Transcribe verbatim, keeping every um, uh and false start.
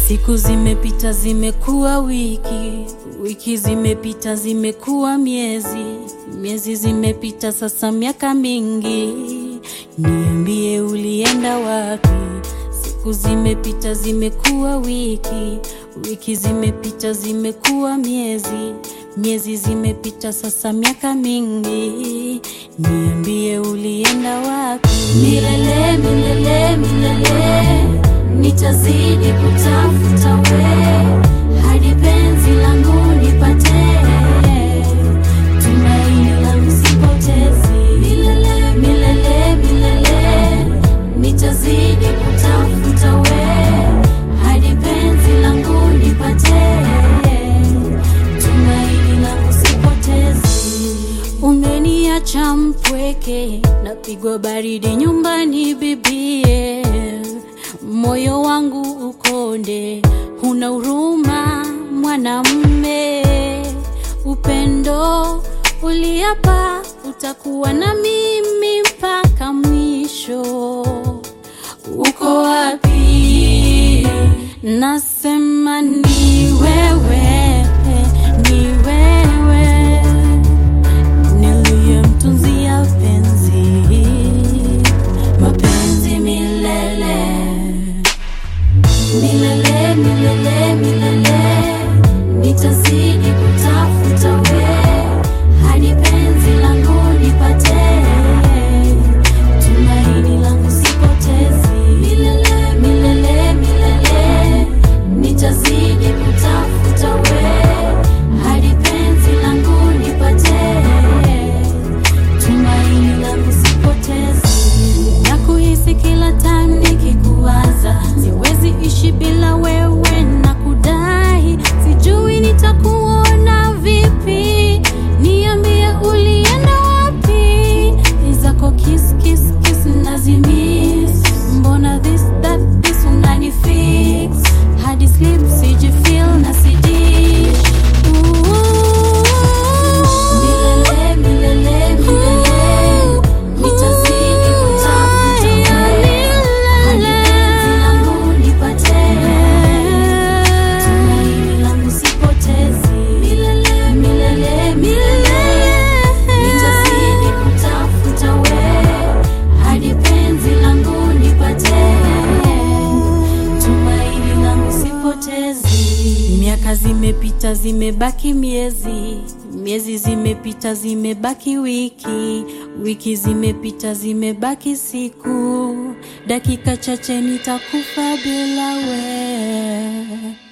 Siku zimepita zimekuwa wiki, wiki zimepita zimekuwa miezi, miezi zimepita sasa miaka mingi. Niambie ulienda wapi? Siku zimepita zimekuwa wiki, wiki zimepita zimekuwa miezi, miezi zimepita sasa miaka mingi. Niambie ulienda wapi? Milele, milele, milele, nitazidi kutafuta we, hadi penzi langu nipate, tumaini langu sipotezi. Milele, milele, milele, nitazidi kutafuta we, hadi penzi langu nipate, tumaini langu sipotezi. Umeniacha mpweke, napigwa baridi nyumbani bibie, moyo wangu ukonde, huna huruma mwanamume. Upendo uliapa utakuwa na mimi mpaka mwisho, uko wapi? Nasema ni wewe, ni wewe niliyemtunzia penzi, mapenzi milele. Milele, milele, milele, nitazidi kutafuta we, hadi penzi langu nipate, tumaini langu sipotezi. Milele, milele, milele, nitazidi kutafuta we, hadi penzi langu nipate, tumaini langu sipotezi. Nakuhisi kila time nikikuwaza, siwezi ishi bila wewe na kudai, sijui nitakuona vipi. Niambie ulienda wapi? Izako kiss kiss kiss nazimis, mbona this that this unanifix, hadi sleep sijifeel na sidish. Milele, milele, milele, nitazidi kutafuta we, hadi penzi langu nipate, tumaini langu sipotezi. Milele, milele, milele, nitazidi kutafuta we, hadi penzi langu nipate, tumaini langu sipotezi. Miaka zimepita zimebaki miezi, miezi zimepita zimebaki wiki, wiki zimepita zimebaki siku, dakika chache nitakufa bila we.